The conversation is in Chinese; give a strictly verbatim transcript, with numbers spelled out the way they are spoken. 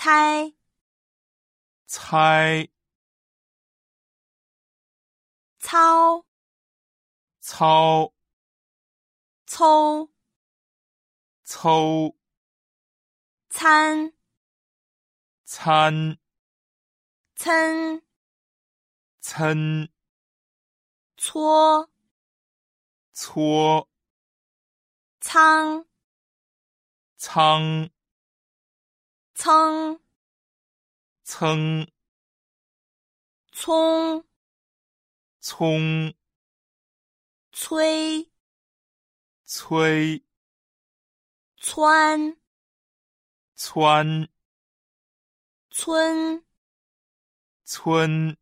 猜猜操操抽抽参参称称搓搓仓仓噌噌葱葱催催窜窜村村